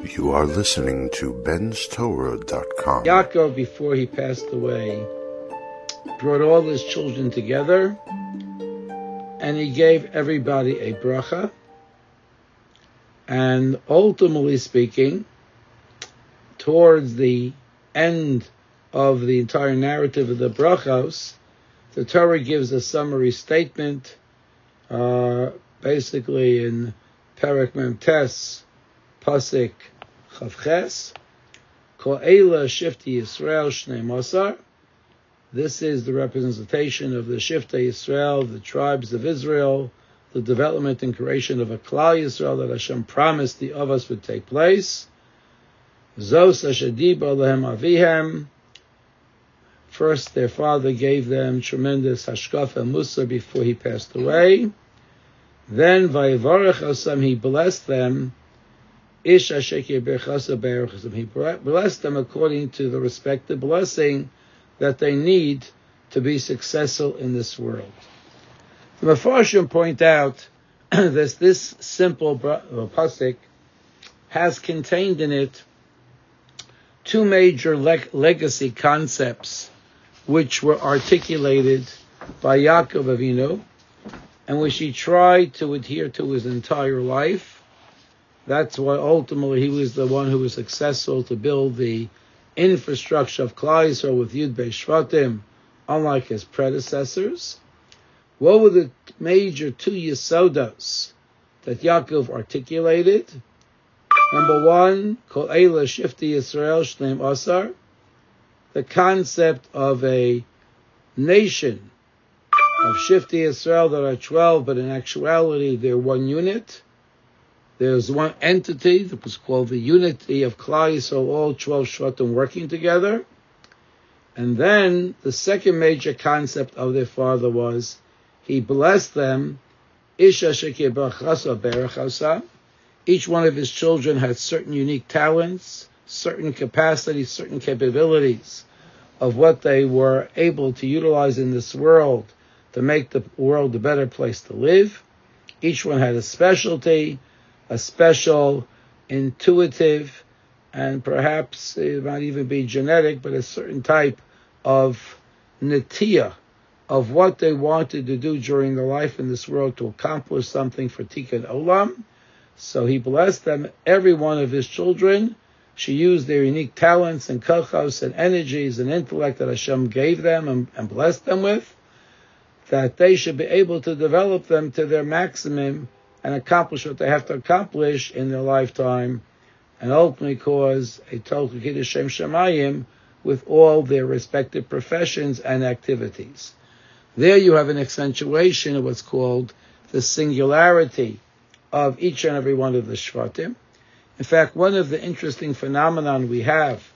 You are listening to benstorah.com. Yaakov, before he passed away, brought all his children together and he gave everybody a bracha. And ultimately speaking, towards the end of the entire narrative of the brachos, the Torah gives a summary statement, basically in Perek Mem Tes, Pasuk Chavches, Kol Eila Shifti Yisrael Shnei Masar. This is the representation of the Shiftei Yisrael, the tribes of Israel, the development and creation of a Klal Yisrael that Hashem promised the Avos would take place. Zos Asher Diba Lehem Avihem. First, their father gave them tremendous hashkafa and musar before he passed away. Then, Vayivarech Osam, he blessed them. Ish Ashekir Berchasa Berachasam, he blessed them according to the respective blessing that they need to be successful in this world. The Mefarshim point out that this simple pasuk has contained in it two major legacy concepts which were articulated by Yaakov Avinu and which he tried to adhere to his entire life. That's why ultimately he was the one who was successful to build the infrastructure of Klal Yisrael with Yud Beis Shvatim, unlike his predecessors. What were the major two yesodos that Yaakov articulated? Number one, Kol Eila Shifti Yisrael Shneim Asar, the concept of a nation of Shifti Yisrael that are 12, but in actuality they're one unit. There's one entity that was called the unity of Klal Yisrael, all 12 Shvatim working together. And then the second major concept of their father was he blessed them. Each one of his children had certain unique talents, certain capacities, certain capabilities of what they were able to utilize in this world to make the world a better place to live. Each one had a specialty, a special, intuitive, and perhaps it might even be genetic, but a certain type of netiyah of what they wanted to do during their life in this world to accomplish something for Tikkun Olam. So he blessed them, every one of his children. She used their unique talents and kochos and energies and intellect that Hashem gave them and blessed them with, that they should be able to develop them to their maximum and accomplish what they have to accomplish in their lifetime, and ultimately cause a total Kiddush Shem Shemayim with all their respective professions and activities. There you have an accentuation of what's called the singularity of each and every one of the Shvatim. In fact, one of the interesting phenomenon we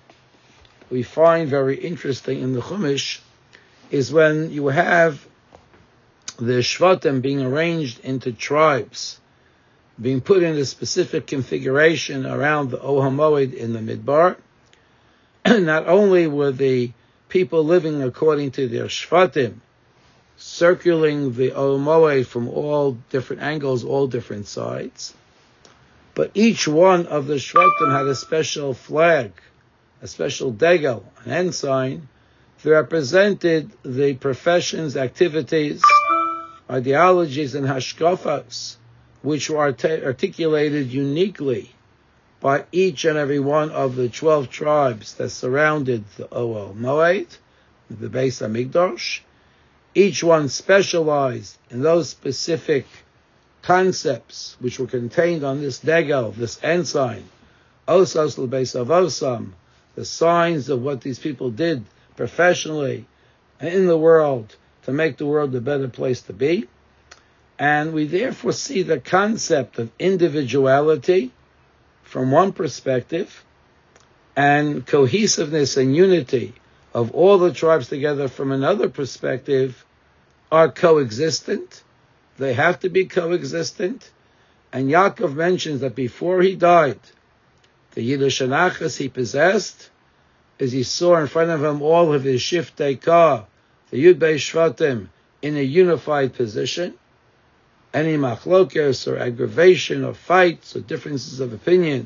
find very interesting in the Chumash, is when you have the Shvatim being arranged into tribes, being put in a specific configuration around the Ohel Moed in the Midbar. Not only were the people living according to their Shvatim, circling the Ohel Moed from all different angles, all different sides, but each one of the Shvatim had a special flag, a special degel, an ensign, that represented the professions, activities, ideologies, and hashkafas, which were articulated uniquely by each and every one of the 12 tribes that surrounded the Ohel Moed, the Beis HaMikdash. Each one specialized in those specific concepts which were contained on this degel, this ensign, Osos L'Beis Avosam, the signs of what these people did professionally and in the world to make the world a better place to be. And we therefore see the concept of individuality from one perspective and cohesiveness and unity of all the tribes together from another perspective are coexistent. They have to be coexistent. And Yaakov mentions that before he died, the Yiddush Anachas he possessed, as he saw in front of him all of his Shiftei Ka, the Yud Beis Shvatim, in a unified position. Any machlokes or aggravation or fights or differences of opinion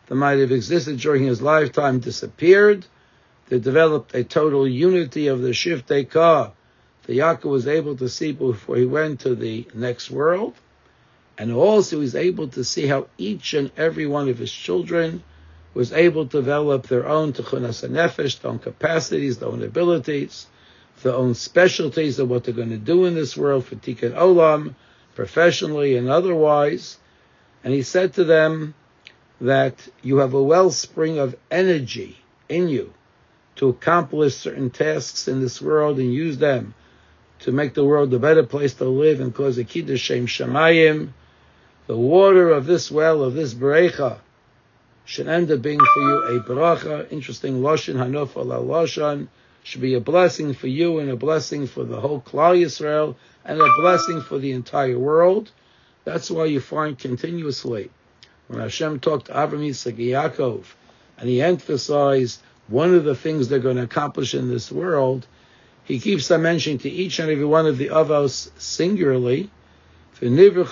that might have existed during his lifetime disappeared. They developed a total unity of the Shiftei Ka that Yaakov was able to see before he went to the next world. And also he's able to see how each and every one of his children was able to develop their own Techunas HaNefesh, their own capacities, their own abilities, their own specialties of what they're going to do in this world for Tikkun Olam, professionally and otherwise. And he said to them that you have a wellspring of energy in you to accomplish certain tasks in this world and use them to make the world a better place to live and cause a Kiddush Shem Shamayim. The water of this well, of this Berecha, should end up being for you a Beracha. Interesting Lashon, Hanof ala Lashon, should be a blessing for you and a blessing for the whole Klal Yisrael and a blessing for the entire world. That's why you find continuously when Hashem talked to Avraham, Yitzchak, Yaakov, and he emphasized one of the things they're going to accomplish in this world, he keeps on mentioning to each and every one of the Avos singularly, that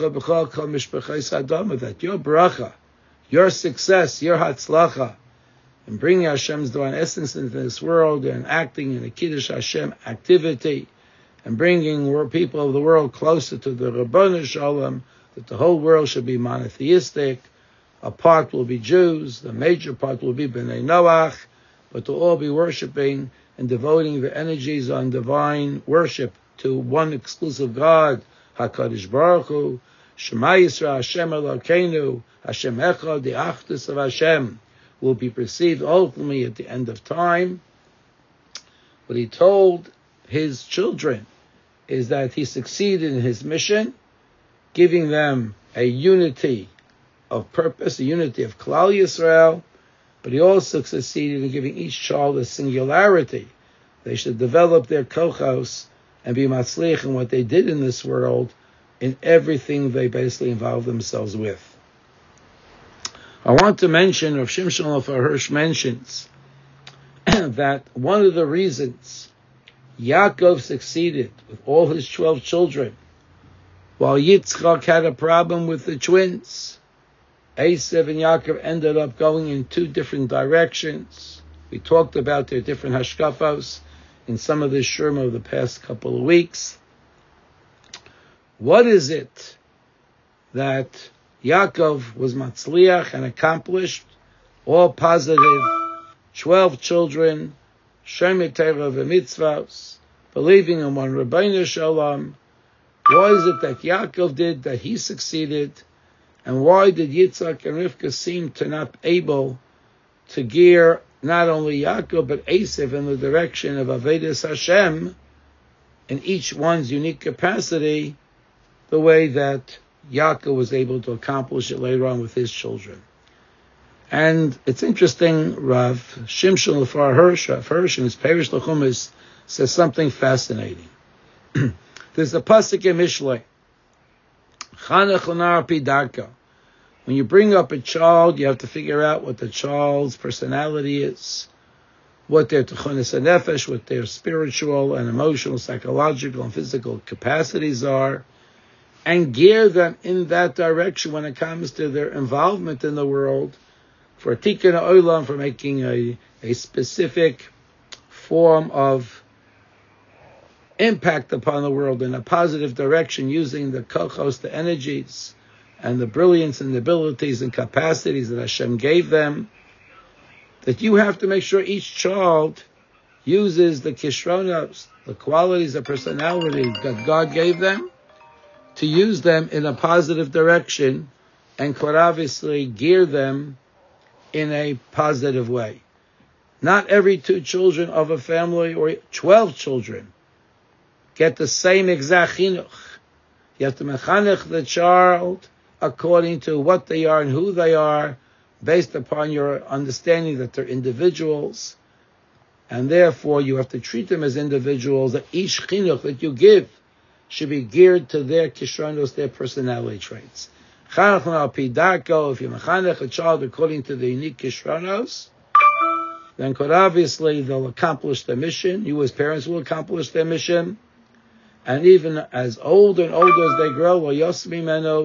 your bracha, your success, your hatzlacha, in bringing Hashem's divine essence into this world and acting in a Kiddush Hashem activity, and bringing people of the world closer to the Rabbanu Shalom, that the whole world should be monotheistic. A part will be Jews, the major part will be Bnei Noach, but to all be worshiping and devoting the energies on divine worship to one exclusive God, HaKadosh Baruch Hu, Shema Yisrael, Hashem Elokeinu, Hashem Echad, the Achdus of Hashem, will be perceived ultimately at the end of time. What he told his children is that he succeeded in his mission, giving them a unity of purpose, a unity of Klal Yisrael, but he also succeeded in giving each child a singularity. They should develop their kochos and be matzliach in what they did in this world, in everything they basically involve themselves with. I want to mention, Rav Shimshon Lefar Hirsch mentions, that one of the reasons Yaakov succeeded with all his 12 children, while Yitzchak had a problem with the twins, Esav and Yaakov ended up going in two different directions. We talked about their different hashkafos in some of the shurma of the past couple of weeks. What is it that Yaakov was matzliach and accomplished? All positive, 12 children, Shemei Torah v'mitzvos, believing in one Rabbeinu Shalom. What is it that Yaakov did that he succeeded? And why did Yitzchak and Rivka seem to not able to gear not only Yaakov but Esav in the direction of Avodas Hashem in each one's unique capacity, the way that Yaakov was able to accomplish it later on with his children? And it's interesting, Rav Shimshon Lefar Hirsch, Rav Hirsch in his Perish L'chumis says something fascinating. There's a pasuk in Mishlei, Chanech l'nar pi darka. When you bring up a child, you have to figure out what the child's personality is, what their techunas hanefesh, what their spiritual and emotional, psychological and physical capacities are, and gear them in that direction when it comes to their involvement in the world, for tikkun olam, for making a specific form of impact upon the world in a positive direction, using the kochos, the energies, and the brilliance and the abilities and capacities that Hashem gave them. That you have to make sure each child uses the kishronos, the qualities of personality that God gave them, to use them in a positive direction and could obviously gear them in a positive way. Not every 2 children of a family or 12 children get the same exact chinuch. You have to mechanech the child according to what they are and who they are, based upon your understanding that they're individuals, and therefore you have to treat them as individuals, that each chinuch that you give should be geared to their kishronos, their personality traits. Chanech al pi darko, if you mechanech a child according to the unique kishronos, then could obviously they'll accomplish their mission. You as parents will accomplish their mission. And even as older and older as they grow,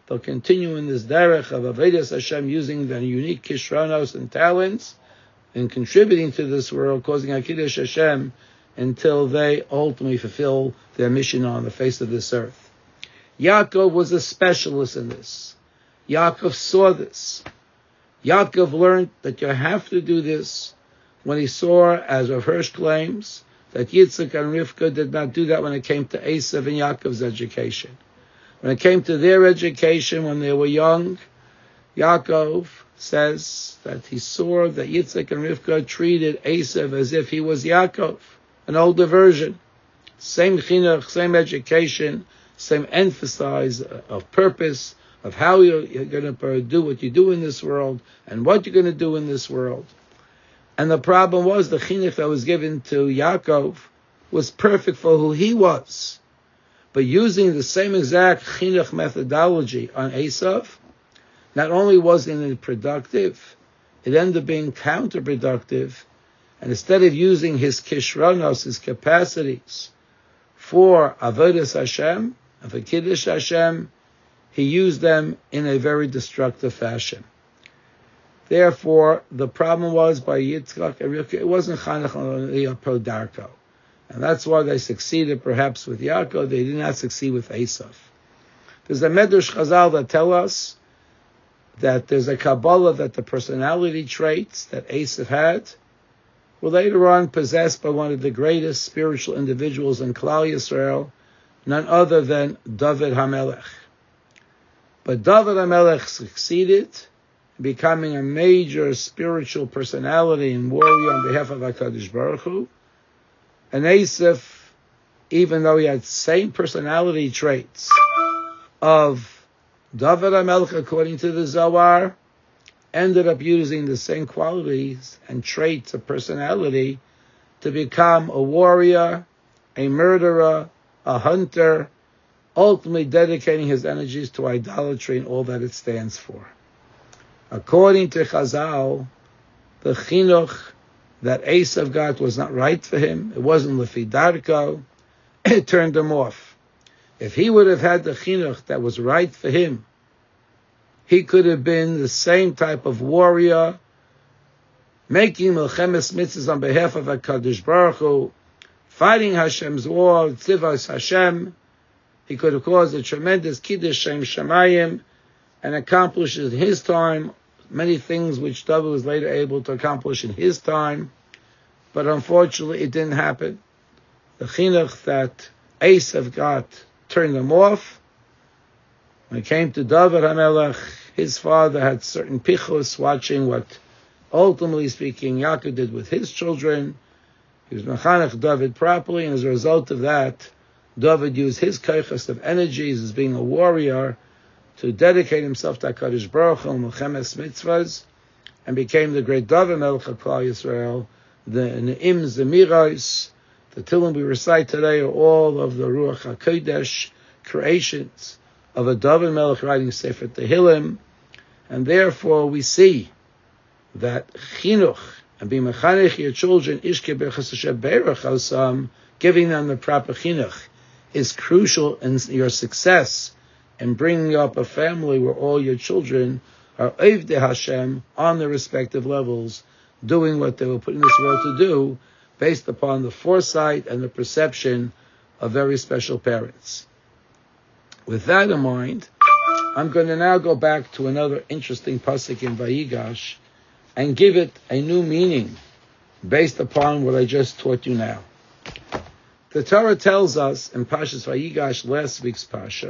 they'll continue in this derech of Avodas Hashem, using their unique kishronos and talents, and contributing to this world, causing Kiddush Hashem, until they ultimately fulfill their mission on the face of this earth. Yaakov was a specialist in this. Yaakov saw this. Yaakov learned that you have to do this when he saw, as Rav Hirsch claims, that Yitzchak and Rivka did not do that when it came to Esav and Yaakov's education. When it came to their education when they were young, Yaakov says that he saw that Yitzchak and Rivka treated Esav as if he was Yaakov, an older version. Same chinuch, same education, same emphasis of purpose, of how you're going to do what you do in this world, and what you're going to do in this world. And the problem was the chinuch that was given to Yaakov was perfect for who he was. But using the same exact chinuch methodology on Esav, not only wasn't it productive, it ended up being counterproductive. And instead of using his kishronos, his capacities, for Avodas Hashem and for Kiddush Hashem, he used them in a very destructive fashion. Therefore, the problem was by Yitzchak and Rivka, it wasn't Chanech Pro Darko. And that's why they succeeded perhaps with Yaakov, they did not succeed with Esav. There's a Medrash Chazal that tell us that there's a Kabbalah that the personality traits that Esav had were later on possessed by one of the greatest spiritual individuals in Klal Yisrael, none other than David HaMelech. But David HaMelech succeeded in becoming a major spiritual personality and warrior on behalf of HaKadosh Baruch Hu. And Esav, even though he had same personality traits of David HaMelech according to the Zohar, ended up using the same qualities and traits of personality to become a warrior, a murderer, a hunter, ultimately dedicating his energies to idolatry and all that it stands for. According to Chazal, the chinuch that Esav got was not right for him. It wasn't lefi darko. It turned him off. If he would have had the chinuch that was right for him, he could have been the same type of warrior, making Melchemes Mitzvahs on behalf of HaKadosh Baruch Hu, fighting Hashem's war, Tzivos Hashem. He could have caused a tremendous Kiddush Shem Shemayim and accomplished in his time many things which David was later able to accomplish in his time. But unfortunately, it didn't happen. The chinuch that Esav got turned him off. When it came to David HaMelech, his father had certain pichos, watching what, ultimately speaking, Yaakov did with his children. He was mechanech David properly, and as a result of that, David used his kaichas of energies as being a warrior to dedicate himself to HaKadosh Baruch Hu, Melchemes Mitzvahs, and became the great David Melech of Klal Yisrael. The Ne'im, the Mirais, the Tehillim we recite today are all of the Ruach HaKodesh creations of a David Melech writing Sefer Tehillim, and therefore we see that chinuch and being mechanech your children, ishke berachas Hashem berach osam, giving them the proper chinuch, is crucial in your success in bringing up a family where all your children are Ovdei Hashem on their respective levels, doing what they were put in this world to do, based upon the foresight and the perception of very special parents. With that in mind, I'm going to now go back to another interesting pasuk in Vayigash and give it a new meaning based upon what I just taught you now. The Torah tells us in Pashas Vayigash, last week's Pasha,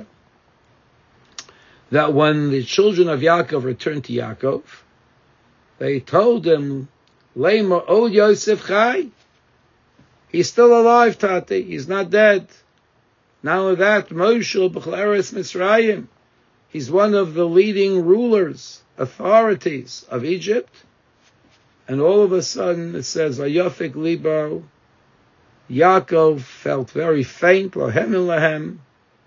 that when the children of Yaakov returned to Yaakov, they told him, Lema od Yosef Chai. He's still alive, Tati. He's not dead. Not only that, Moshe B'chleres Mitzrayim. He's one of the leading rulers, authorities of Egypt. And all of a sudden it says, Vayofik Libo. Yaakov felt very faint, Lohem and Lahem.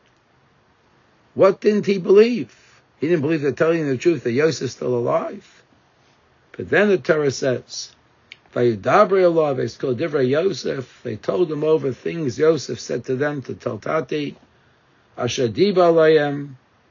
What didn't he believe? He didn't believe they're telling the truth that Yosef's still alive. But then the Torah says, Vayidabri Allah, it's called Divrei Yosef. They told him over things Yosef said to them to tell Tati, Asher Diba Alayim,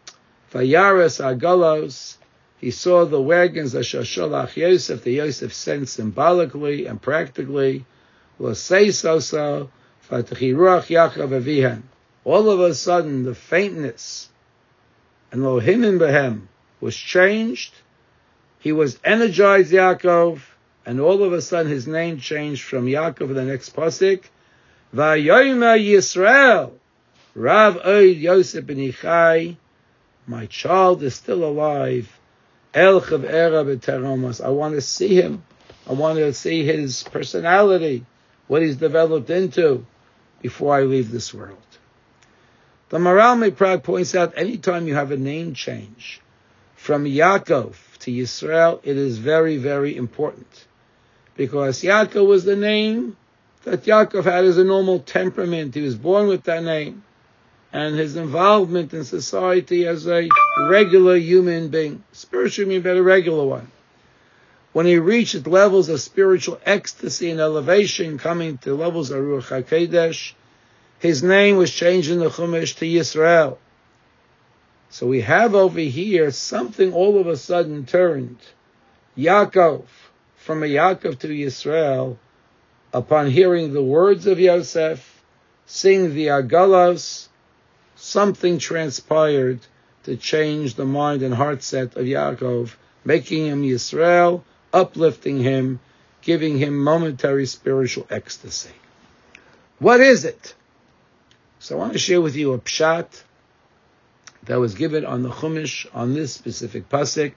Vayaras Agalos, he saw the wagons of Shasholach Yosef, the Yosef sent symbolically and practically. L'sei soso, v'tachiruach Yaakov avihan. All of a sudden, the faintness and lohimin behem was changed. He was energized, Yaakov, and all of a sudden his name changed from Yaakov, the next pasuk, Vayomer Yisrael, Rav Oid Yosef ben Ichai, my child is still alive. El Chavera b'teromos. I want to see him. I want to see his personality, what he's developed into, before I leave this world. The Maharal MiPrague points out, anytime you have a name change from Yaakov to Yisrael, it is very, very important. Because Yaakov was the name that Yaakov had as a normal temperament. He was born with that name. And his involvement in society as a regular human being, spiritual being, but a regular one. When he reached levels of spiritual ecstasy and elevation, coming to levels of Ruach HaKodesh, his name was changed in the Chumash to Yisrael. So we have over here something all of a sudden turned. Yaakov, from a Yaakov to Yisrael, upon hearing the words of Yosef, seeing the Agalos, something transpired to change the mind and heart set of Yaakov, making him Yisrael, uplifting him, giving him momentary spiritual ecstasy. What is it? So I want to share with you a pshat that was given on the Chumash on this specific pasuk.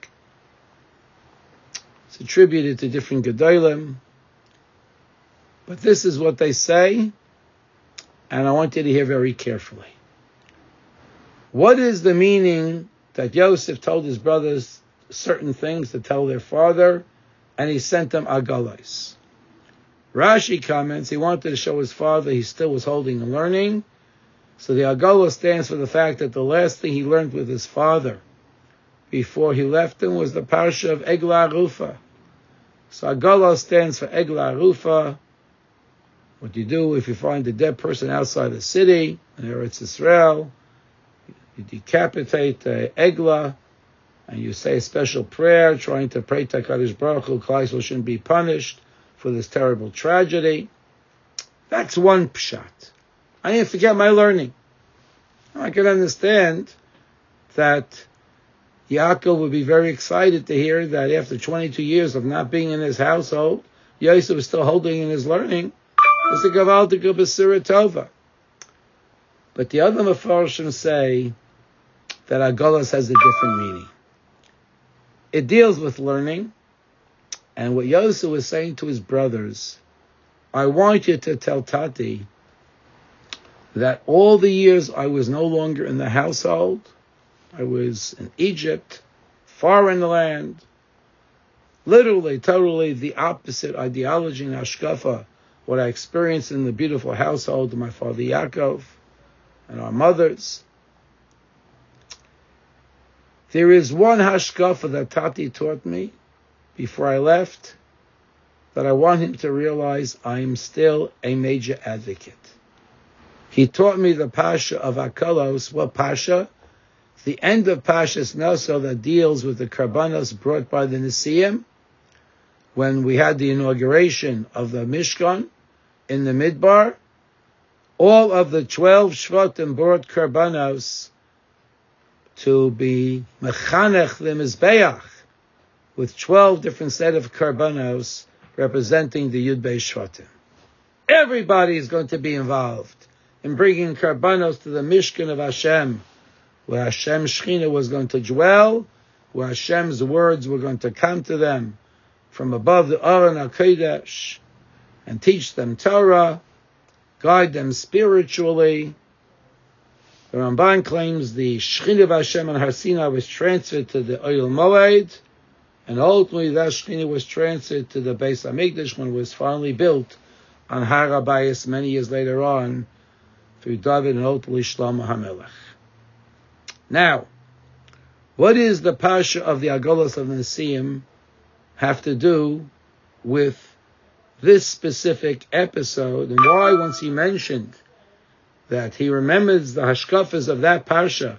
It's attributed to different Gedolim, but this is what they say, and I want you to hear very carefully. What is the meaning that Yosef told his brothers certain things to tell their father, and he sent them Agalos? Rashi comments, he wanted to show his father he still was holding and learning. So the Agalos stands for the fact that the last thing he learned with his father before he left him was the parsha of Eglah Arufa. So Agalos stands for Eglah Arufa. What you do if you find a dead person outside the city, in Eretz Yisrael, you decapitate the Eglah, and you say a special prayer, trying to pray to HaKadosh Baruch Hu, Klal Yisrael shouldn't be punished for this terrible tragedy. That's one pshat. I didn't forget my learning. I can understand that Yaakov would be very excited to hear that after 22 years of not being in his household, Yosef was still holding in his learning. It's a Gavaldik B'Sira Tova. But the other Mefarshim say that Agalos has a different meaning. It deals with learning, and what Yosef was saying to his brothers, I want you to tell Tati that all the years I was no longer in the household, I was in Egypt, far in the land, literally, totally the opposite ideology and hashkafa, what I experienced in the beautiful household of my father Yaakov and our mothers. There is one hashkafa that Tati taught me before I left, that I want him to realize I am still a major advocate. He taught me the Pasha of Akalos. What Pasha? The end of Pasha's Naso that deals with the Karbanos brought by the Nesiim. When we had the inauguration of the Mishkan in the Midbar, all of the 12 Shvatim brought Karbanos to be Mechanech the Mizbeach, with 12 different set of Karbanos representing the Yud Beis Shvatim. Everybody is going to be involved in bringing Karbanos to the Mishkan of Hashem, where Hashem's Shechina was going to dwell, where Hashem's words were going to come to them from above the Aron HaKodesh, and teach them Torah, guide them spiritually. The Ramban claims the Shechina of Hashem on Har Sinai was transferred to the Oyel Moed, and ultimately that Shechina was transferred to the Beis HaMikdash when it was finally built on Har HaBayis many years later on, through David and ultimately Shlomo HaMelech. Now, what is the Pasha of the Agalos of the Nesiim have to do with this specific episode, and why once he mentioned that he remembers the hashkafas of that Pasha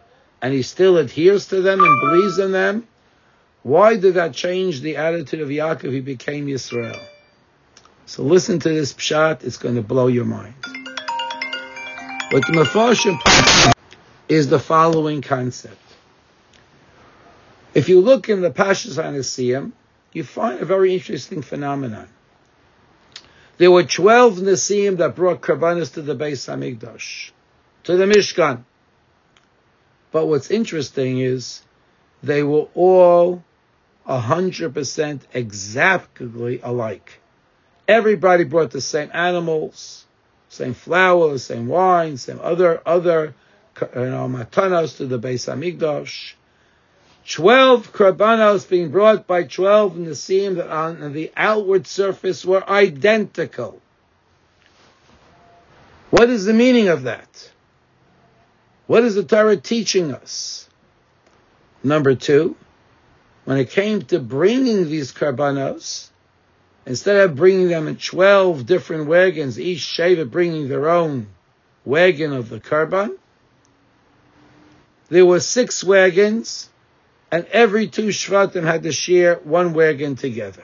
and he still adheres to them and believes in them, why did that change the attitude of Yaakov? He became Yisrael. So listen to this pshat, it's going to blow your mind. What the Mefarshim is the following concept. If you look in the Pashas HaNesiyim, you find a very interesting phenomenon. There were 12 Nesiyim that brought Karbanos to the Beis HaMikdash, to the Mishkan. But what's interesting is they were all 100% exactly alike. Everybody brought the same animals, same flour, same wine, same other matanos to the Beis HaMikdash. 12 Karbanos being brought by 12 Nesiyim that on the outward surface were identical. What is the meaning of that? What is the Torah teaching us? Number 2, when it came to bringing these Karbanos, instead of bringing them in 12 different wagons, each Shevet bringing their own wagon of the Karban, there were 6 wagons, and every 2 Shvatim had to share one wagon together.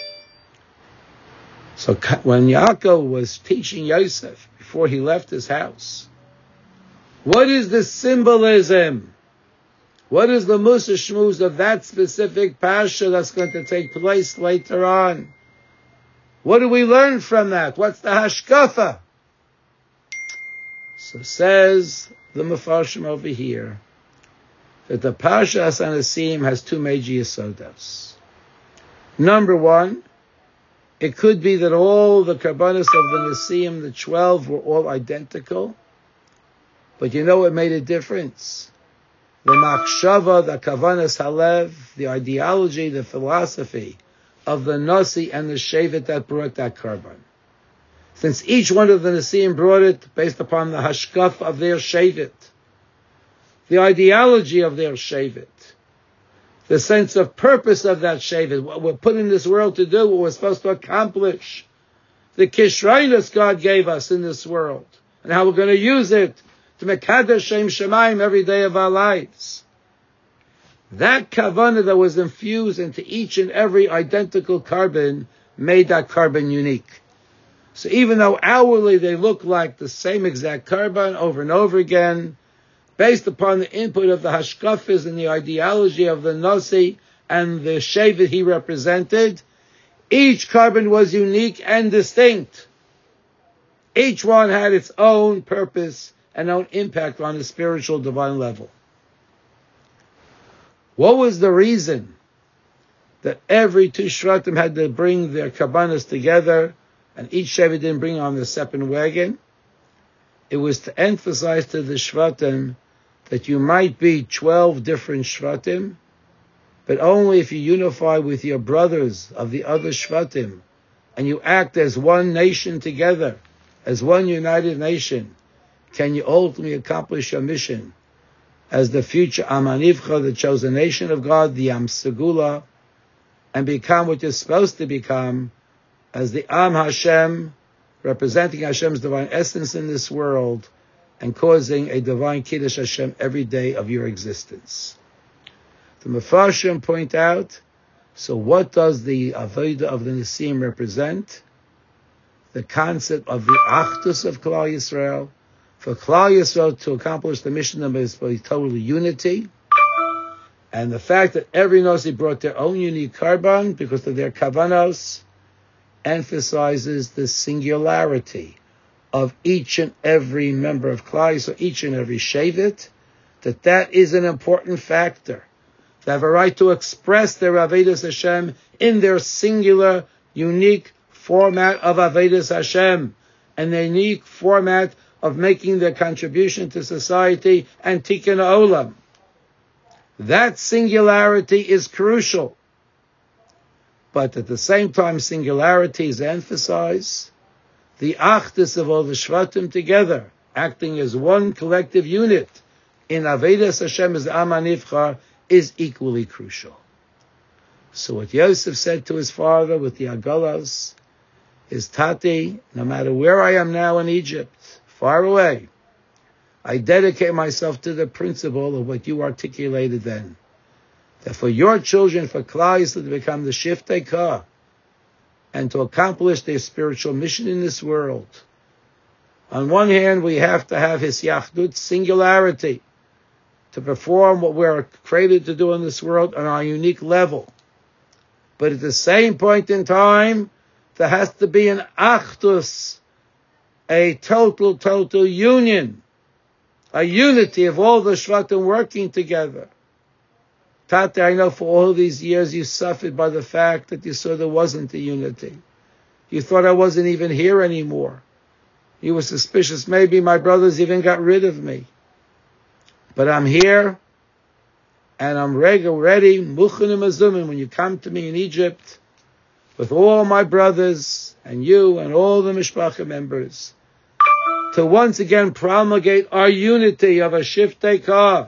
So when Yaakov was teaching Yosef before he left his house, what is the symbolism? What is the Musa Shmuz of that specific Pasha that's going to take place later on? What do we learn from that? What's the hashkafa? So says the Mefarshim over here, that the Pashas HaNesiyim has 2 major yesodos. Number 1, it could be that all the Karbanos of the Nesiyim, the 12, were all identical. But you know what made a difference? The Machshava, the Kavanas Halev, the ideology, the philosophy of the Nasi and the Shevet that brought that Karban. Since each one of the Nesiyim brought it based upon the Hashkaf of their Shevet, the ideology of their Shevet, the sense of purpose of that Shevet, what we're put in this world to do, what we're supposed to accomplish, the Kishraynos God gave us in this world, and how we're going to use it to Mekadesh Shem Shemaim every day of our lives. That kavanah that was infused into each and every identical carbon made that carbon unique. So even though outwardly they look like the same exact carbon over and over again, based upon the input of the hashkafis and the ideology of the Nasi and the Shevet he represented, each carbon was unique and distinct. Each one had its own purpose and own impact on the spiritual divine level. What was the reason that every 2 Shvatim had to bring their Karbanos together and each Shevet didn't bring on the separate wagon? It was to emphasize to the Shvatim that you might be 12 different Shvatim, but only if you unify with your brothers of the other Shvatim and you act as one nation together, as one united nation, can you ultimately accomplish your mission as the future Am HaNivcha, the chosen nation of God, the Am Segula, and become what you're supposed to become as the Am Hashem, representing Hashem's divine essence in this world and causing a divine Kiddush Hashem every day of your existence. The Mefarshim point out, so what does the Avodah of the Nesiyim represent? The concept of the Achdus of Klal Yisrael. For Klal Yisrael to accomplish the mission of totally unity, and the fact that every Nasi brought their own unique carbon because of their kavanos emphasizes the singularity of each and every member of Klal Yisrael, each and every Shevet, that is an important factor. They have a right to express their Avodas Hashem in their singular, unique format of Avodas Hashem, and their unique format of making their contribution to society and Tikkun Olam. That singularity is crucial. But at the same time, singularity is emphasized. The Achdus of all the Shvatim together, acting as one collective unit in Avodas Hashem as Am HaNivcha, is equally crucial. So what Yosef said to his father with the Agalas is, Tati, no matter where I am now in Egypt, far away, I dedicate myself to the principle of what you articulated then. That for your children, for Klal Yisrael to become the Shiftei Kah, and to accomplish their spiritual mission in this world. On one hand, we have to have his Yachdut, singularity, to perform what we're created to do in this world on our unique level. But at the same point in time, there has to be an Achdus, a total union, a unity of all the Shvatim working together. Tate, I know for all these years you suffered by the fact that you saw there wasn't a unity. You thought I wasn't even here anymore. You were suspicious. Maybe my brothers even got rid of me. But I'm here, and I'm ready, muchanim azumin, when you come to me in Egypt, with all my brothers, and you, and all the mishpacha members, to once again promulgate our unity of a Shiftei Kah,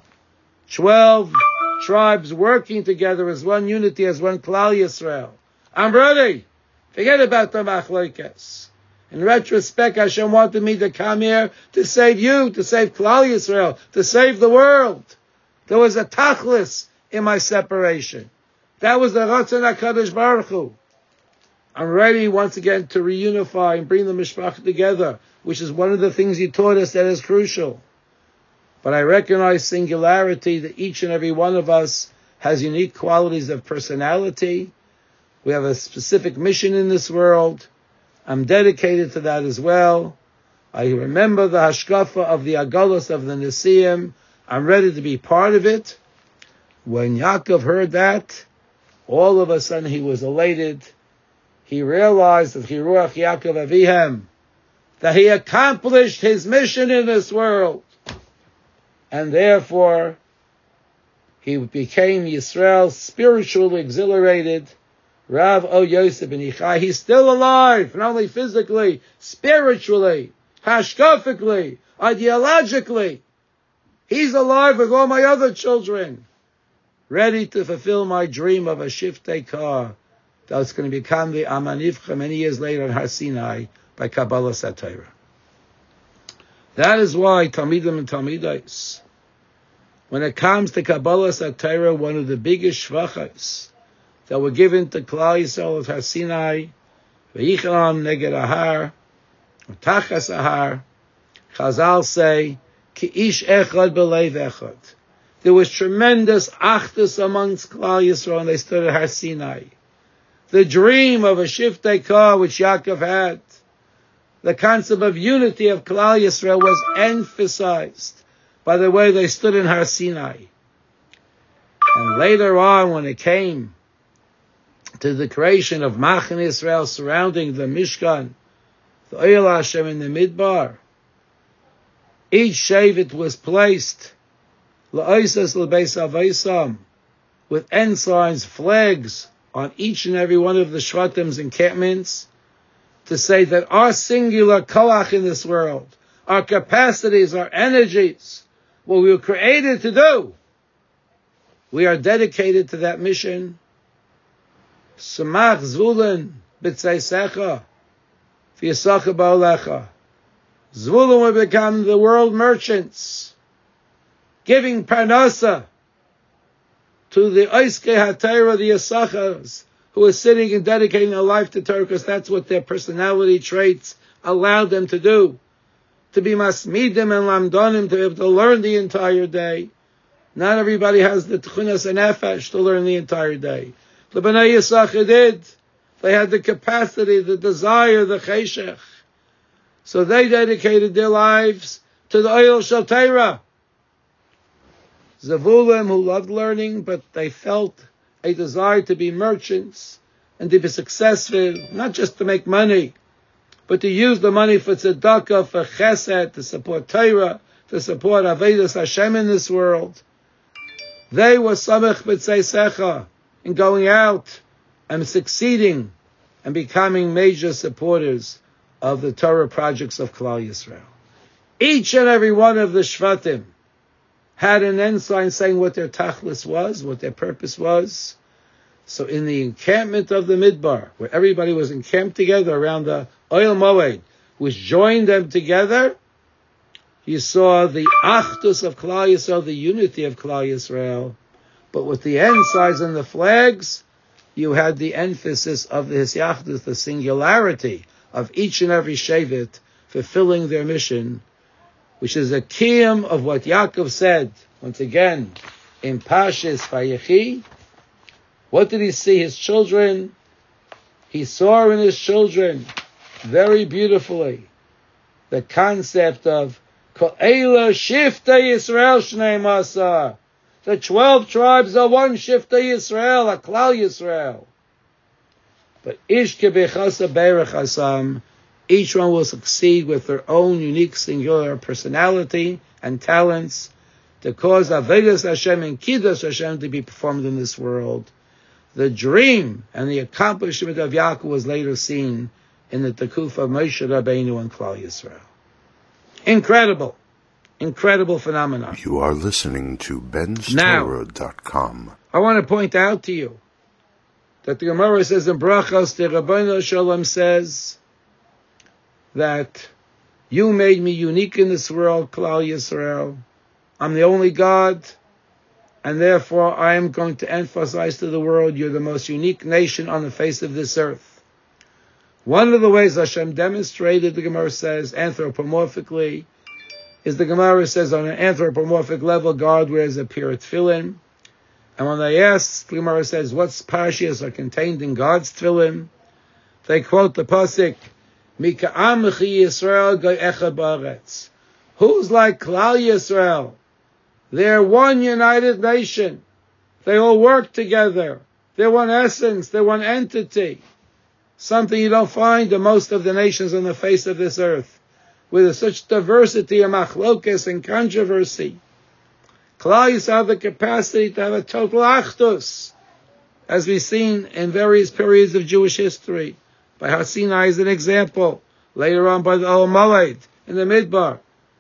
12 tribes working together as one unity, as one Klal Yisrael. I'm ready. Forget about the machlokes. In retrospect, Hashem wanted me to come here to save you, to save Klal Yisrael, to save the world. There was a tachlis in my separation. That was the Ratzon HaKadosh Baruch Hu. I'm ready once again to reunify and bring the mishpach together, which is one of the things he taught us that is crucial. But I recognize singularity, that each and every one of us has unique qualities of personality. We have a specific mission in this world. I'm dedicated to that as well. I remember the hashkafa of the Agalos of the Nesiim. I'm ready to be part of it. When Yaakov heard that, all of a sudden he was elated. He realized that Chiruach Yaakov Avihem, that he accomplished his mission in this world. And therefore, he became Yisrael, spiritually exhilarated. Rav O Yosef ben Ichai, he's still alive, not only physically, spiritually, hashkafically, ideologically. He's alive with all my other children, ready to fulfill my dream of a Shiftei Kah that's going to become the Amanivcha many years later in Har Sinai by Kabbalah Satira. That is why Talmidim and Talmidais, when it comes to Kabbalah Satira, one of the biggest shvachas that were given to Klal Yisrael at Har Sinai, V'yichram neged ahar, Tachas ahar, Chazal say, Ki ish echad b'leiv echad. There was tremendous achdus amongst Klal Yisrael, and they stood at Har Sinai. The dream of a Shiftei Kah which Yaakov had, the concept of unity of Klal Yisrael was emphasized by the way they stood in Har Sinai. And later on, when it came to the creation of Machane Yisrael surrounding the Mishkan, the Oyel Hashem in the Midbar, each Shevet was placed La'oisas L'beis Avaisam, with ensigns, flags on each and every one of the Shvatim's encampments, to say that our singular koach in this world, our capacities, our energies, what we were created to do, we are dedicated to that mission. Samach Zvulun b'tzeisecha v'yisacha ba'olecha. Zvulun will become the world merchants, giving parnasa to the Oiskei HaTorah, the Yisachars, who are sitting and dedicating their life to Torah, because that's what their personality traits allowed them to do. To be masmidim and lamdonim, to be able to learn the entire day. Not everybody has the tchunas and nefesh to learn the entire day. The Bnei Yisachar did. They had the capacity, the desire, the cheshech. So they dedicated their lives to the Oyel Shel Torah. Zavulim, who loved learning, but they felt a desire to be merchants and to be successful, not just to make money, but to use the money for tzedakah, for chesed, to support Torah, to support Avodas Hashem in this world. They were samech b'tzeisecha in going out and succeeding and becoming major supporters of the Torah projects of Klal Yisrael. Each and every one of the Shvatim had an ensign saying what their tachlis was, what their purpose was. So in the encampment of the Midbar, where everybody was encamped together around the Oyel Moed, which joined them together, you saw the Achdus of Klal Yisrael, the unity of Klal Yisrael. But with the ensigns and the flags, you had the emphasis of the Hisyachdus, the singularity of each and every Shevet fulfilling their mission, which is a kiyum of what Yaakov said, once again, in Pashas Vayechi. What did he see? His children. He saw in his children, very beautifully, the concept of Ko'ela Shifta Yisrael Shnei Masa. The 12 tribes are one Shifta Yisrael, a Klal Yisrael. But Ish Kebechasa Berech Hasam, each one will succeed with their own unique singular personality and talents to cause Avedas Hashem and Kiddush Hashem to be performed in this world. The dream and the accomplishment of Yaakov was later seen in the Tekuf of Moshe Rabbeinu and Klal Yisrael. Incredible. Incredible phenomenon. You are listening to benstorah.com. I want to point out to you that the Gemara says in Brachos, the Rabbeinu Shalom says that you made me unique in this world, Klal Yisrael. I'm the only God, and therefore I am going to emphasize to the world, you're the most unique nation on the face of this earth. One of the ways Hashem demonstrated, the Gemara says, anthropomorphically, is the Gemara says on an anthropomorphic level, God wears a pure tefillin. And when they ask, the Gemara says, what parshiyos are contained in God's tefillin? They quote the pasuk, Mika Amchi Yisrael Go'echa Ba'aretz. Who's like Klal Yisrael? They're one united nation. They all work together. They're one essence. They're one entity. Something you don't find in most of the nations on the face of this earth, with such diversity of machlokes and controversy. Klal Yisrael have the capacity to have a total achdus, as we've seen in various periods of Jewish history. By Har Sinai as an example, later on by the Ohel Moed in the Midbar.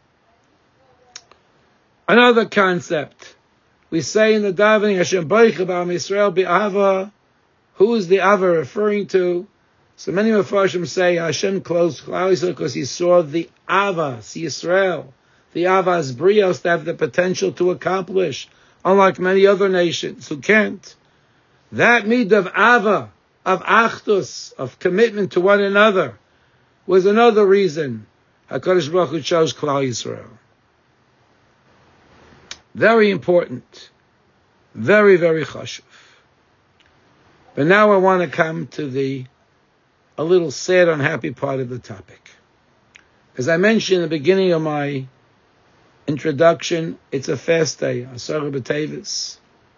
Another concept, we say in the davening, Hashem Baruch Ba'am Yisrael Bi'ava. Who is the Ava referring to? So many Mefarshim say Hashem closed Klal Yisrael because he saw the Ava, Yisrael, the Ava's Brios, to have the potential to accomplish, unlike many other nations who can't. That mid of Ava, of Achdus, of commitment to one another, was another reason HaKadosh Baruch Hu chose Klal Yisrael. Very important. Very, very chashuv. But now I want to come to a little sad, unhappy part of the topic. As I mentioned in the beginning of my introduction, it's a fast day, Asara B'Tevis.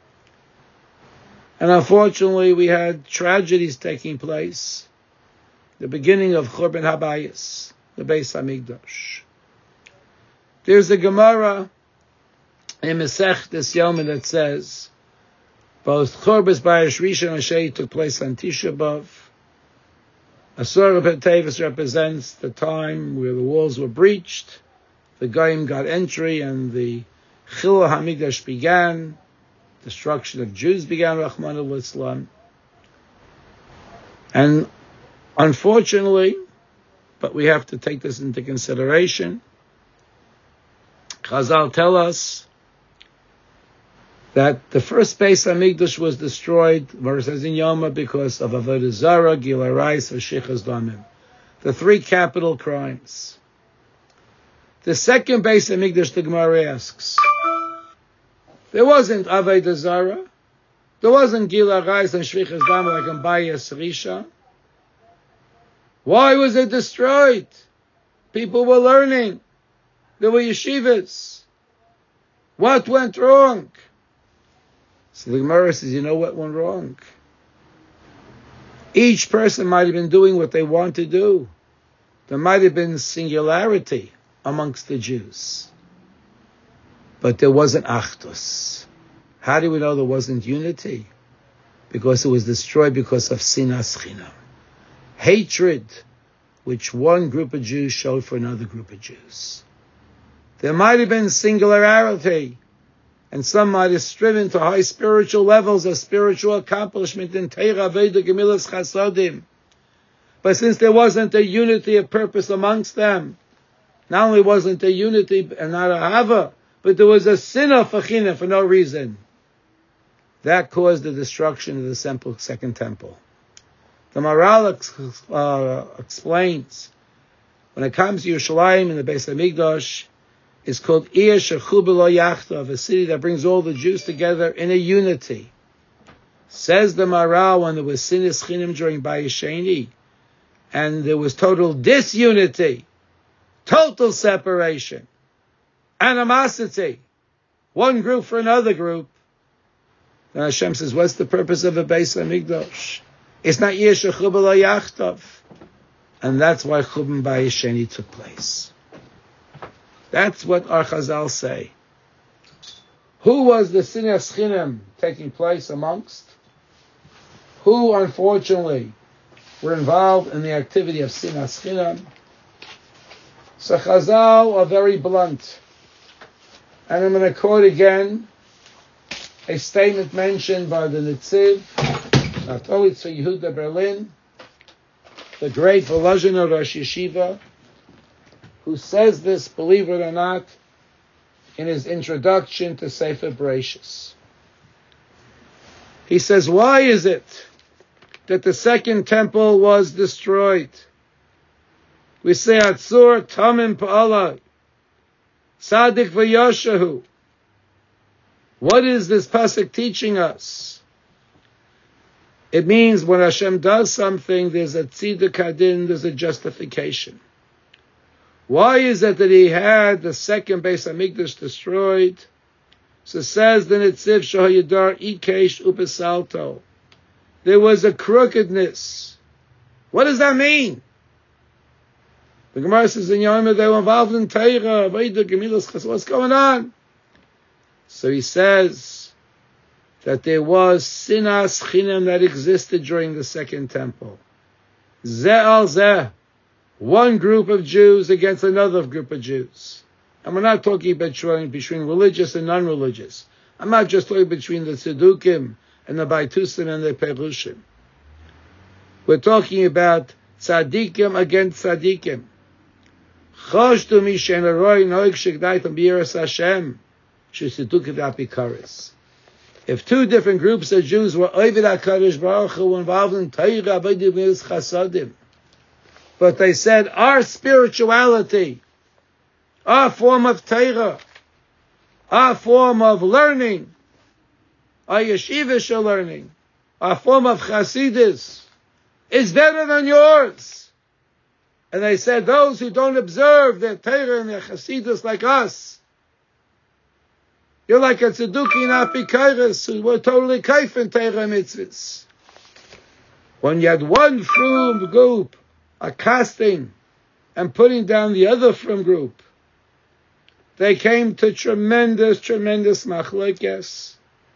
And unfortunately, we had tragedies taking place. The beginning of Churban Habayis, the Beis Hamikdash. There's a Gemara in Masechtas Yoma that says both Churban Bayis Rishon and Shei took place on Tisha B'Av. Asara B'Tevis represents the time where the walls were breached, the Goyim got entry, and the Chilul Hamikdash began. Destruction of Jews began, Rahman al-Islam. And unfortunately, but we have to take this into consideration, Chazal tell us that the first Beis Hamikdash was destroyed, where it says in Yoma, because of Avodah Zarah, Gilui Arayos, Shichas Damim. The three capital crimes. The second Beis Hamikdash, the Gemara asks, there wasn't Avodah Zarah, there wasn't Gilui Arayos and Shvichas Damim like in Bayis Rishon. Why was it destroyed? People were learning. There were yeshivas. What went wrong? So the Gemara says, you know what went wrong? Each person might have been doing what they want to do. There might have been singularity amongst the Jews. But there wasn't achdus. How do we know there wasn't unity? Because it was destroyed because of sinas chinam. Hatred, which one group of Jews showed for another group of Jews. There might have been singularity, and some might have striven to high spiritual levels of spiritual accomplishment in Teira, Veda, Gemilas, Chasadim. But since there wasn't a unity of purpose amongst them, Not only wasn't there unity and not a hava, but there was a sinah for chinam for no reason. That caused the destruction of the second temple. The Maharal explains, when it comes to Yerushalayim in the Beis Hamikdash, it's called Ir Shechu B'lo Yachtav, a city that brings all the Jews together in a unity. Says the Maharal, when there was sinas chinam during Bayis Sheni, and there was total disunity, total separation, animosity, one group for another group, then Hashem says, what's the purpose of a Beis Hamikdash? It's not Ir Shechu B'lo Yachtav. And that's why Churban Bayis Sheni took place. That's what our Chazal say. Who was the sinas chinam taking place amongst? Who, unfortunately, were involved in the activity of sinas chinam? So Chazal are very blunt. And I'm going to quote again a statement mentioned by the Nitziv, Natolitz Yehuda Berlin, the great Volozhin Rosh Yeshiva, who says this, believe it or not, in his introduction to Sefer Bereshis. He says, why is it that the second temple was destroyed? We say, Atzur Tamim Pa'alai, Sadik V'Yoshahu. What is this pasuk teaching us? It means when Hashem does something, there's a tziduk hadin, there's a justification. Why is it that he had the second Beis Hamikdash destroyed? So says the Nitziv Shohayadar Ikesh Upesalto. There was a crookedness. What does that mean? The Gemara says in Yom they were involved in Teira, what's going on? So he says that there was sinas chinam that existed during the second temple. Zeh al zeh, one group of Jews against another group of Jews. And we're not talking about between religious and non-religious. I'm not just talking between the Tzedukim and the Baitusim and the Perushim. We're talking about Tzadikim against Tzadikim. Choshtu mi she'en aroi noig shegdaitam b'yiras Hashem she'tzedukim v'apikaris. If two different groups of Jews were Oived HaKadosh Baruch Hu involved in Torah, Avodah Midas Chasadim, but they said our spirituality, our form of Torah, our form of learning, our yeshivish learning, our form of Chasidus is better than yours. And they said those who don't observe their Torah and their Chasidus like us, you're like a Tzeduki and Apikairis who were totally kaif in Torah mitzvahs. When you had one frum group casting and putting down the other frum group, they came to tremendous machlokes,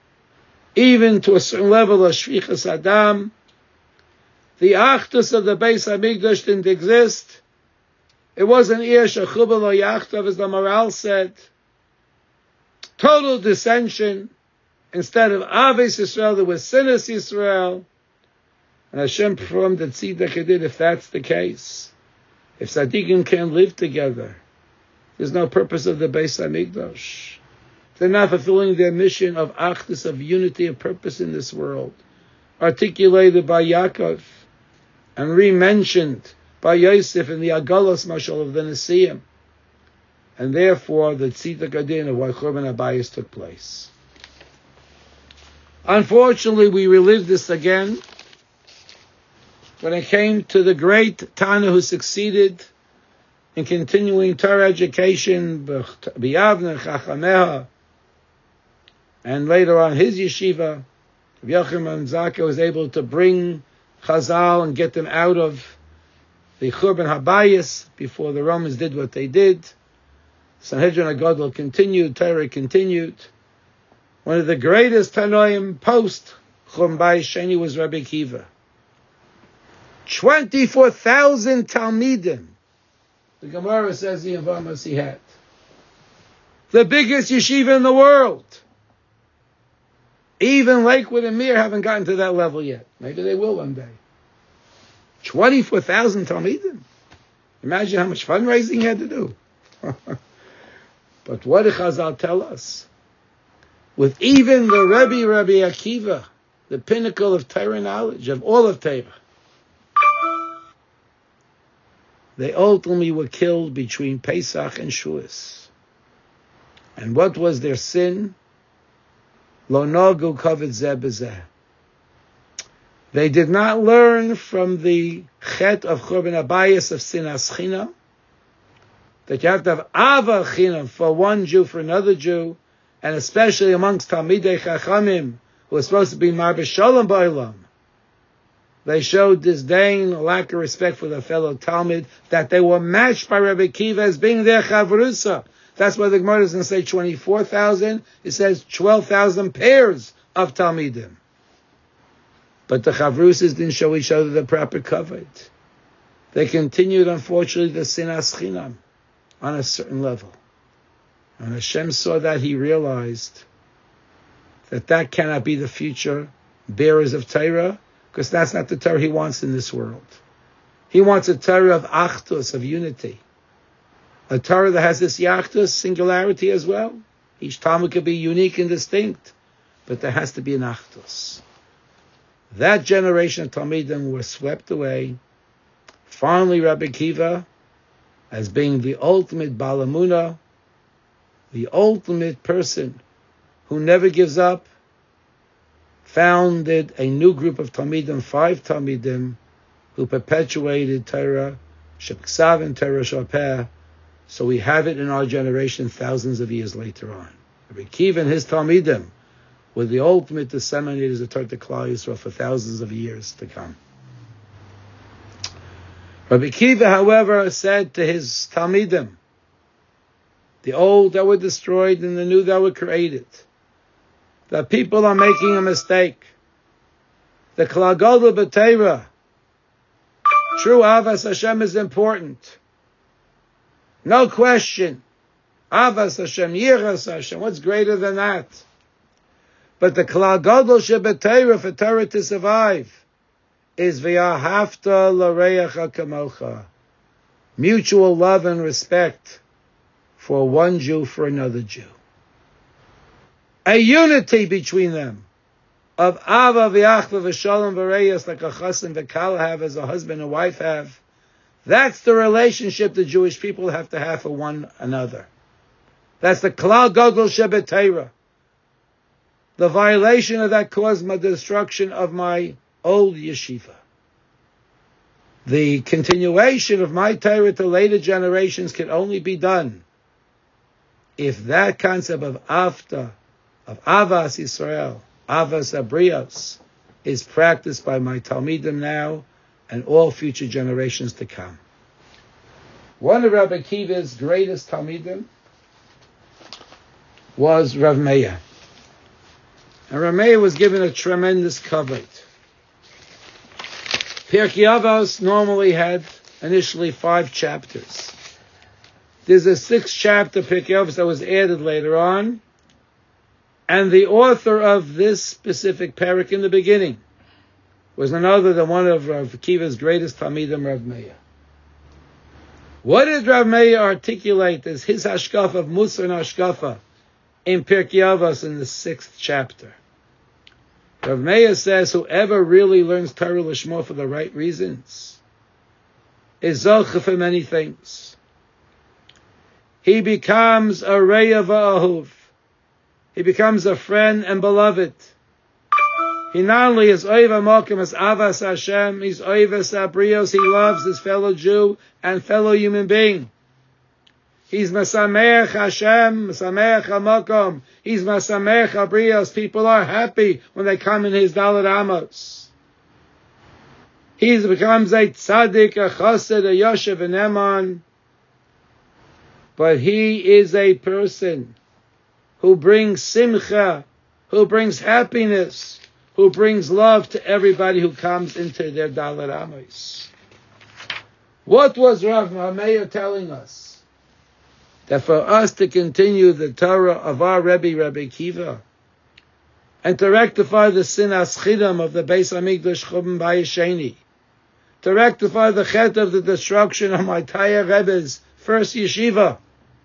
even to a certain level of shvichas adam. The achdus of the Beis Hamikdash didn't exist. It wasn't Ir Shechu B'lo Yachtav, as the Maharal said. Total dissension. Instead of Aves Yisrael, there was Sinas Yisrael. And Hashem performed the tziduk hadin. If that's the case, if tzaddikim can't live together, there's no purpose of the Beis Hamikdash. They're not fulfilling their mission of achdus, of unity of purpose in this world, articulated by Yaakov and re-mentioned by Yosef in the Agalos Mashal of the Nesiim. And therefore, the tziduk hadin of why Churban Abayis took place. Unfortunately, we relived this again when it came to the great Tana who succeeded in continuing Torah education, B'Yavne, Chachameha, and later on his yeshiva, Yochanan Zaka was able to bring Chazal and get them out of the Churban Habayis before the Romans did what they did. Sanhedrin HaGadol continued, Torah continued. One of the greatest Tanoim post Churban Bayis Sheni was Rabbi Akiva. 24,000 Talmidim. The Gemara says the Yavamas he had. The biggest yeshiva in the world. Even Lakewood and Mir haven't gotten to that level yet. Maybe they will one day. 24,000 Talmidim. Imagine how much fundraising he had to do. But what did Chazal tell us? With even the Rabbi Akiva, the pinnacle of Torah knowledge, of all of Torah, they ultimately were killed between Pesach and Shavuos. And what was their sin? Lo nagu kavod zeh b'zeh. They did not learn from the chet of Churban Abayis of Sinas Chinam, that you have to have Ava Chinam for one Jew for another Jew, and especially amongst Talmidei Chachamim, who are supposed to be Marbe Shalom Ba'olam. They showed disdain, a lack of respect for their fellow Talmud, that they were matched by Rabbi Akiva as being their Chavrusa. That's why the Gemara doesn't say 24,000, it says 12,000 pairs of Talmidim. But the Chavrusas didn't show each other the proper covet. They continued, unfortunately, the Sinas Chinam on a certain level. And Hashem saw that, he realized that that cannot be the future bearers of Torah, because that's not the Torah he wants in this world. He wants a Torah of Achdus, of unity. A Torah that has this Yachdus, singularity as well. Each Talmud could be unique and distinct, but there has to be an Achdus. That generation of Talmidim were swept away. Finally, Rabbi Akiva, as being the ultimate Baal Emunah, the ultimate person who never gives up, founded a new group of Talmidim, 5 Talmidim, who perpetuated Torah, Sheksav and Torah Shapeh. So we have it in our generation thousands of years later on. Rabbi Akiva and his Talmidim were the ultimate disseminators of Torah to Klal Yisrael for thousands of years to come. Rabbi Akiva, however, said to his Talmidim, the old that were destroyed and the new that were created, that people are making a mistake. The Klal Gadol b'Torah, true Avas Hashem is important. No question. Avas Hashem, Yiras Hashem, what's greater than that? But the Klal Gadol sheb'Torah, for Torah to survive, is v'yahavta l'reacha kamocha, mutual love and respect for one Jew for another Jew. A unity between them of Ava v'Achva v'Shalom v'Reyes, like a chas and v'kala have, as a husband and wife have. That's the relationship the Jewish people have to have for one another. That's the Klal Gadol sheb'Torah. The violation of that caused my destruction of my old yeshiva. The continuation of my Torah to later generations can only be done if that concept of Avta, of Avas Yisrael, Avas Abrios, is practiced by my Talmidim now and all future generations to come. One of Rabbi Akiva's greatest Talmidim was Rav Meir. And Rav Meir was given a tremendous kavod. Pirkei Avos normally had initially 5 chapters. There's a 6th chapter, Pirkei Avos, that was added later on. And the author of this specific parak in the beginning was none other than one of Rav Akiva's greatest Talmidim, Rav Meir. What did Rav Meir articulate as his hashkafa of Musar and hashkafa in Pirkei Avos in the 6th chapter? Rav Meir says, whoever really learns Torah Lishma for the right reasons is zocha for many things. He becomes a reya v'ahuv. He becomes a friend and beloved. He not only is oiva mokim as avas Hashem, he's oiva sabrios, he loves his fellow Jew and fellow human being. He's masamech Hashem, masamech hamokom. He's masamech abrios. People are happy when they come in his Daled Amos. He becomes a tzaddik, a chassid, a yoshev, an eman. But he is a person who brings simcha, who brings happiness, who brings love to everybody who comes into their Daled Amos. What was Rav Meir telling us? That for us to continue the Torah of our Rebbe, Rabbi Akiva, and to rectify the sinas chidam of the Beis Hamikdash Churban Bayis Sheni, to rectify the chet of the destruction of my Taya Rebbe's first yeshiva,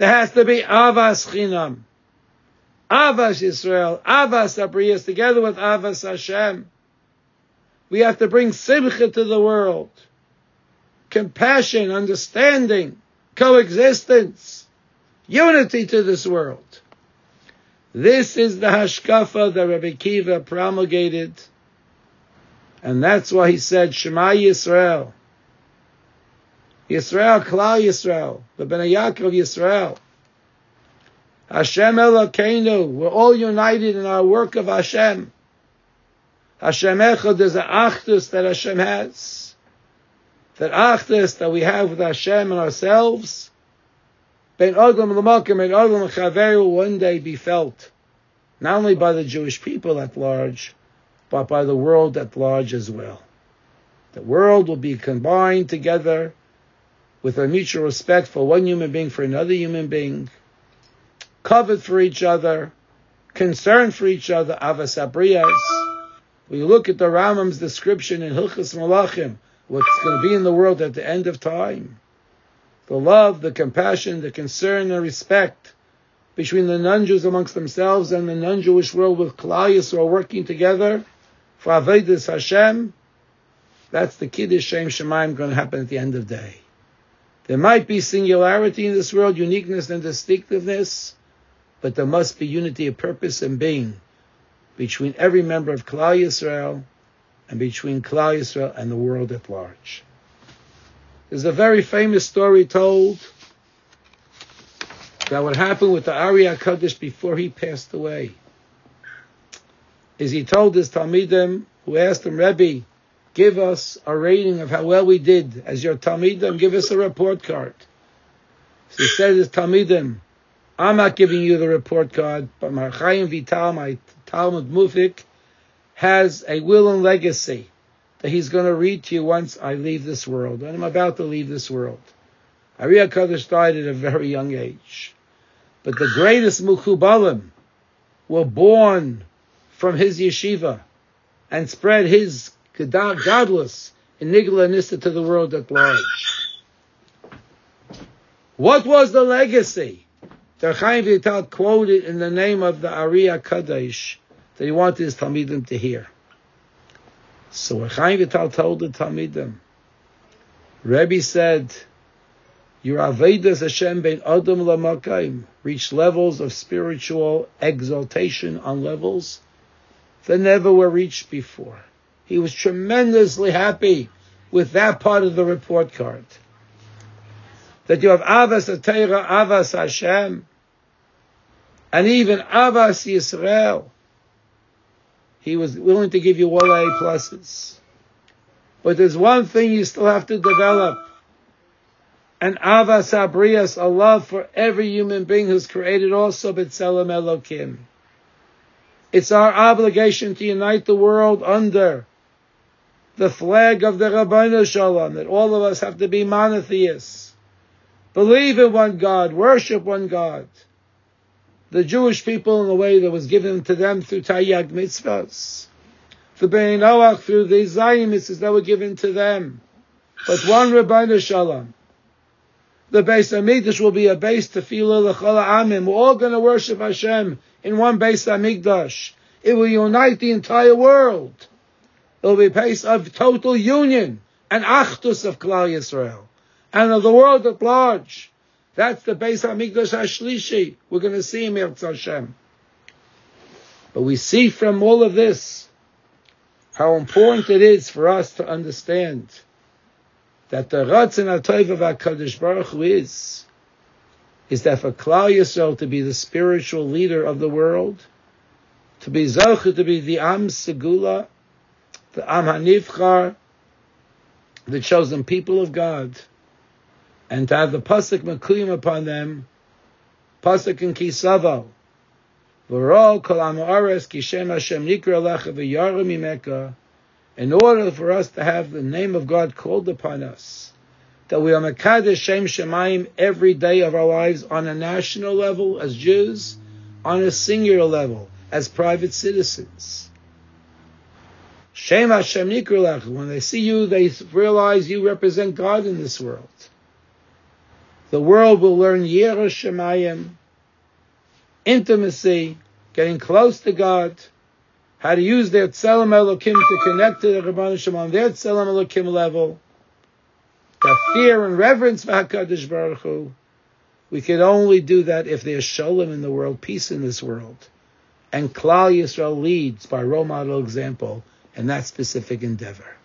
There has to be Avas Chinam. Avas Yisrael, Avas Abriyas, together with Avas Hashem. We have to bring Simcha to the world. Compassion, understanding, coexistence, unity to this world. This is the hashkafa that Rabbi Akiva promulgated. And that's why he said, Shema Yisrael. Yisrael, Klal Yisrael, the Bnei Yaakov Yisrael. Hashem Elokeinu, we're all united in our work of Hashem. Hashem Echad, there's an achdus that Hashem has. That achdus that we have with Hashem and ourselves, Ben Adam L'Malkim, Ben Adam L'Chaveru, will one day be felt, not only by the Jewish people at large, but by the world at large as well. The world will be combined together with a mutual respect for one human being for another human being, covet for each other, concern for each other, avas abriyas. When you look at the Rambam's description in Hilchos Malachim, what's going to be in the world at the end of time, the love, the compassion, the concern, the respect between the non-Jews amongst themselves and the non-Jewish world with Klal Yisrael working together for Avodas Hashem, that's the Kiddush Shem Shemaim going to happen at the end of the day. There might be singularity in this world, uniqueness and distinctiveness, but there must be unity of purpose and being between every member of Klal Yisrael and between Klal Yisrael and the world at large. There's a very famous story told that what happened with the Ari HaKadosh before he passed away. Is he told his Talmidim, who asked him, Rebbe, give us a rating of how well we did as your Talmidim, give us a report card. So he said to his Talmidim, I'm not giving you the report card, but my Chaim Vital, my Talmud Mufik, has a will and legacy that he's going to read to you once I leave this world. And I'm about to leave this world. Ari HaKadosh died at a very young age. But the greatest Mukubalim were born from his yeshiva and spread his godless in Nigla Nista to the world at large. What was the legacy that Chaim Vital quoted in the name of the Ari HaKadosh that he wanted his Talmidim to hear? So when Chaim Vital told the Talmidim, Rebbe said, your Avedas Hashem ben Adam L'Makayim reached levels of spiritual exaltation on levels that never were reached before. He was tremendously happy with that part of the report card. That you have Avas HaTeira, Avas Hashem, and even Avas Yisrael. He was willing to give you all A pluses. But there's one thing you still have to develop. An Avas Abriyas, a love for every human being who's created also B'Tselem Elokim. It's our obligation to unite the world under the flag of the Rabbeinu Shalom, that all of us have to be monotheists. Believe in one God, worship one God. The Jewish people in the way that was given to them through Taryag mitzvahs. The Bnei Noach through the Zayim mitzvahs that were given to them. But one Rabbeinu Shalom. The Beis HaMikdash will be a Beis Tefillah L'chol Ha'amim. We're all going to worship Hashem in one Beis HaMikdash. It will unite the entire world. It will be a place of total union and achdus of Klal Yisrael and of the world at large. That's the Beis HaMikdash HaShlishi. We're going to see Mirz Hashem. But we see from all of this how important it is for us to understand that the Ratzon HaTov of HaKadosh Baruch Hu is that for Klal Yisrael to be the spiritual leader of the world, to be Zoche, to be the Am Segula, the Am HaNivchar, the chosen people of God, and to have the Pasuk Mekuyim upon them, Pasuk in Kisavo, V'ro kol am ha'aretz ki shem Hashem nikra lecha v'yarim mimeka, in order for us to have the name of God called upon us, that we are Mekadesh Shem Shemaim every day of our lives on a national level as Jews, on a singular level as private citizens. Shem Hashem Nikrulach, when they see you, they realize you represent God in this world. The world will learn Yirah Shemayim, intimacy, getting close to God, how to use their Tzelem Elokim to connect to the Rebbeinu Shem on their Tzelem Elokim level, the fear and reverence for HaKadosh Baruch Hu. We can only do that if there's Shalom in the world, peace in this world. And Klal Yisrael leads by role model example in that specific endeavor.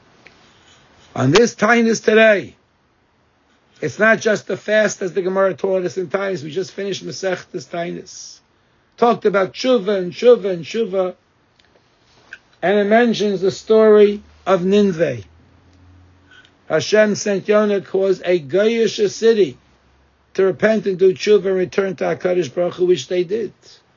On this Tainus today, it's not just the fast as the Gemara taught us in Tainus. We just finished Masechtas Tainus. Talked about Tshuva and Tshuva and Tshuva. And it mentions the story of Nineveh. Hashem sent Yonah to cause a Goyish city to repent and do Tshuva and return to HaKadosh Baruch Hu, which they did.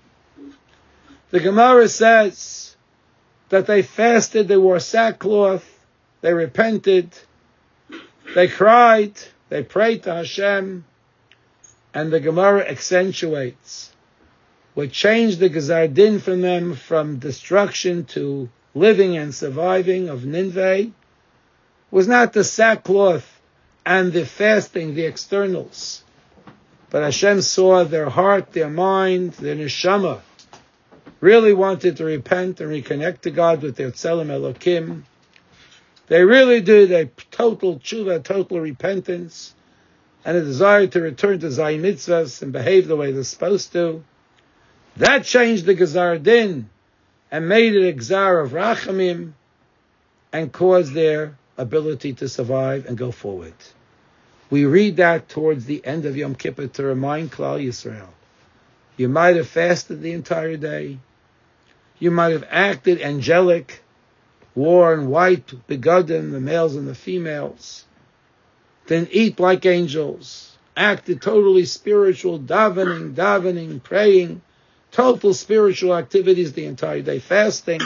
The Gemara says that they fasted, they wore sackcloth, they repented, they cried, they prayed to Hashem, and the Gemara accentuates what changed the Gezar Din from them from destruction to living and surviving of Nineveh was not the sackcloth and the fasting, the externals, but Hashem saw their heart, their mind, their neshama, really wanted to repent and reconnect to God with their Tzelem Elokim. They really did a total tshuva, total repentance, and a desire to return to Zayim Mitzvahs and behave the way they're supposed to. That changed the Gezar Din and made it a Gzar of Rachamim and caused their ability to survive and go forward. We read that towards the end of Yom Kippur to remind Klal Yisrael. You might have fasted the entire day. You might have acted angelic, worn white begadim, the males and the females. Then eat like angels. Acted totally spiritual, davening, praying. Total spiritual activities the entire day. Fasting.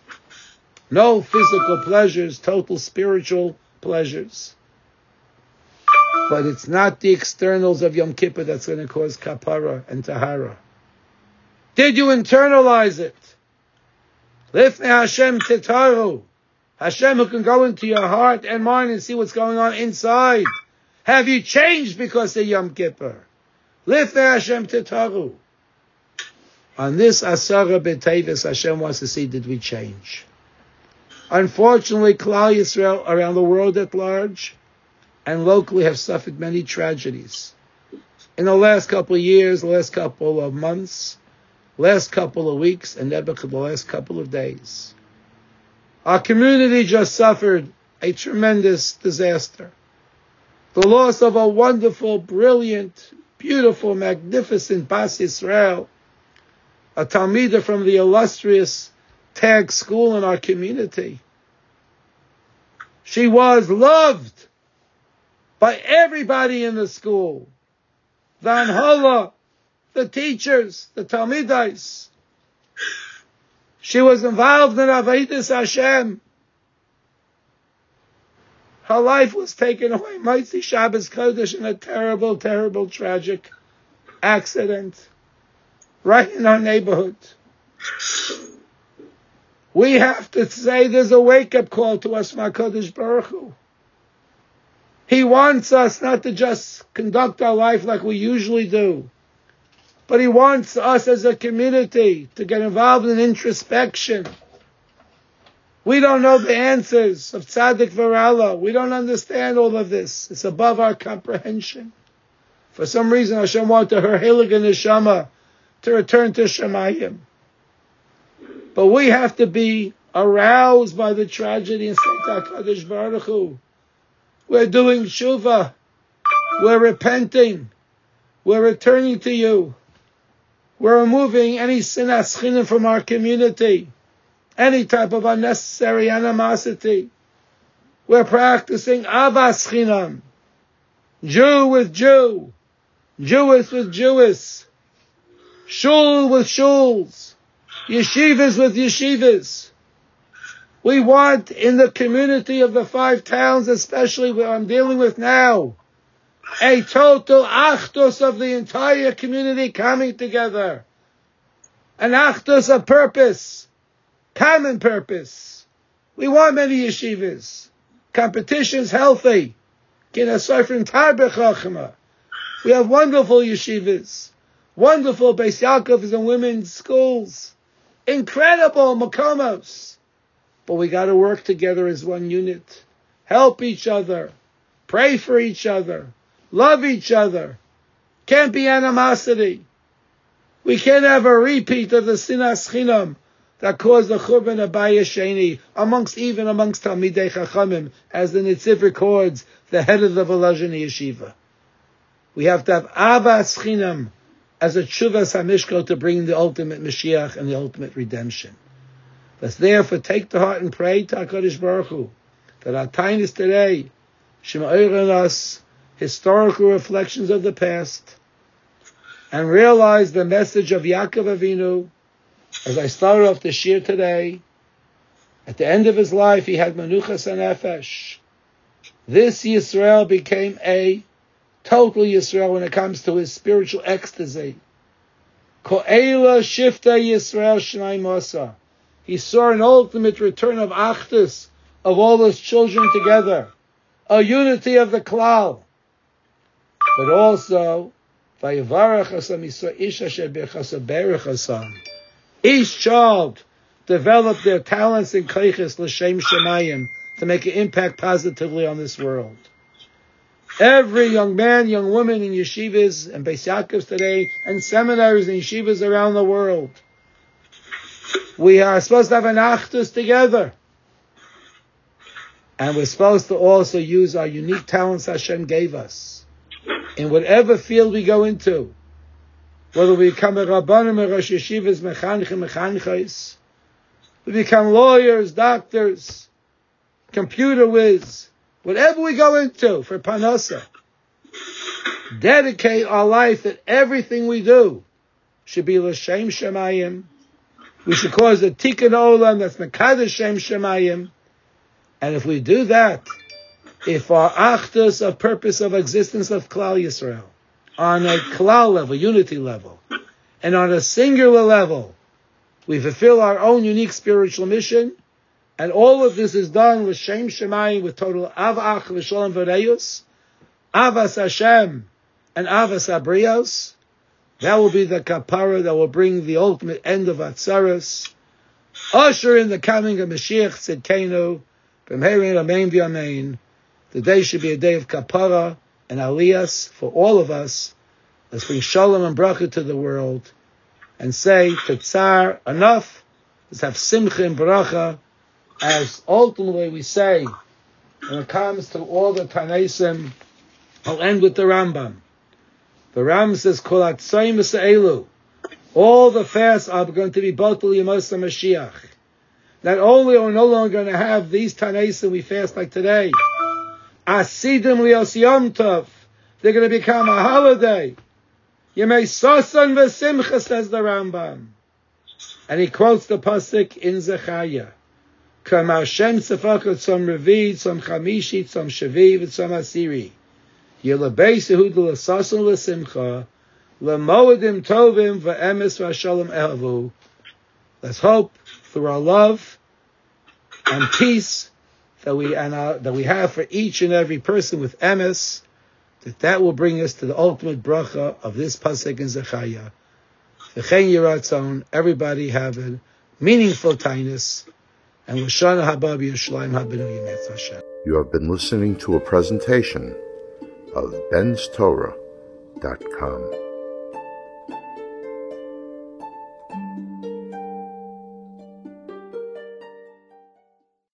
No physical pleasures, total spiritual pleasures. But it's not the externals of Yom Kippur that's going to cause kapara and tahara. Did you internalize it? Lifnei Hashem titaru. Hashem who can go into your heart and mind and see what's going on inside. Have you changed because of Yom Kippur? Lifnei Hashem titaru. On this Asara B'Tevis, Hashem wants to see, did we change? Unfortunately, Klal Yisrael around the world at large and locally have suffered many tragedies. In the last couple of years, the last couple of months, last couple of weeks, and the last couple of days. Our community just suffered a tremendous disaster. The loss of a wonderful, brilliant, beautiful, magnificent Bas Yisrael, a Talmidah from the illustrious Tag school in our community. She was loved by everybody in the school. The Anhala, the teachers, the Talmidais. She was involved in Avodas Hashem. Her life was taken away, Motzi Shabbos Kodesh, in a terrible, terrible, tragic accident right in our neighborhood. We have to say there's a wake-up call to us, HaKadosh Baruch Hu. He wants us not to just conduct our life like we usually do, but He wants us as a community to get involved in introspection. We don't know the answers of Tzaddik Varala. We don't understand all of this. It's above our comprehension. For some reason, Hashem wanted her Heilige Neshama to return to Shemayim. But we have to be aroused by the tragedy and say to HaKadosh Baruch Hu, we're doing tshuva, we're repenting, we're returning to you, we're removing any sinas chinam from our community, any type of unnecessary animosity. We're practicing avas chinam, Jew with Jew, Jewish with Jewish, shul with shuls, yeshivas with yeshivas. We want in the community of the 5 towns, especially where I'm dealing with now, a total achdus of the entire community coming together. An achdus of purpose, common purpose. We want many yeshivas. Competition's healthy. We have wonderful yeshivas, wonderful Beis Yaakovs and women's schools, incredible makomos. But we got to work together as one unit, help each other, pray for each other, love each other. Can't be animosity. We can't have a repeat of the sinas chinam that caused the churban of Abayis Sheni amongst Talmidei Chachamim, as the Nitziv records, the head of the Volozhin Yeshiva. We have to have avas chinam as a tshuvas hamishko to bring the ultimate Mashiach and the ultimate redemption. Let's therefore take to heart and pray to HaKadosh Baruch Hu that our time is today, Shema'ir us historical reflections of the past, and realize the message of Yaakov Avinu. As I started off the shir today, at the end of his life, he had Menuchas HaNefesh. This Yisrael became a total Yisrael when it comes to his spiritual ecstasy. Ko'ela Shifta Yisrael Shnai Mosa. He saw an ultimate return of Achdus, of all his children together, a unity of the Klal. But also, Vayevarach Hasam Yisrael Ish Asher Bechasa Berech Hasam. Each child developed their talents in Keiches L'Shem Shemayim to make an impact positively on this world. Every young man, young woman in yeshivas and Beis Yaakovs today, and seminaries and yeshivas around the world, we are supposed to have an achdus together. And we're supposed to also use our unique talents Hashem gave us in whatever field we go into. Whether we become a rabbanim, a rosh yeshivas, mechanchim, mechanchais, we become lawyers, doctors, computer whiz, whatever we go into for panasa, dedicate our life that everything we do should be l'shem shemayim. We should cause a tikkun olam that's mekadosh shem shemayim. And if we do that, if our achdus of purpose of existence of Klal Yisrael, on a klal level, unity level, and on a singular level, we fulfill our own unique spiritual mission, and all of this is done with Shem Shemayim, with total avach v'shalom v'reyus, avas Hashem, and avas abrios. That will be the kapara that will bring the ultimate end of Atzaros, usher in the coming of Mashiach Tzidkenu, b'meirin amein v'amein. The day should be a day of kapara and aliyas for all of us. Let's bring shalom and bracha to the world and say to Tsar, enough. Let's have simcha and bracha, as ultimately we say when it comes to all the Tanaisim. I'll end with the Rambam. The Rambam says, Kol hatzoyim v'se'elu. All the fasts are going to be batal yemos HaMashiach. Not only are we no longer going to have these Tanaisim we fast like today, Asidim lios yom tov, they're going to become a holiday. Yemei sosan v'simcha, says the Rambam. And he quotes the pasuk in Zechariah. Kam Hashem tzefakot tzom revi, tzom chamishi, tzom shavi, v'tzom asiri. Yelabei sehud l'sosan l'simcha, l'moedim tovim v'emes v'ashalom ehavu. Let's hope through our love and peace that we have for each and every person with emes, that will bring us to the ultimate bracha of this pasuk in Zechariah. V'chein yiratzon, everybody have a meaningful tainus, and l'shana haba b'Yerushalayim habenu yimetz Hashem. You have been listening to a presentation of benstorah.com.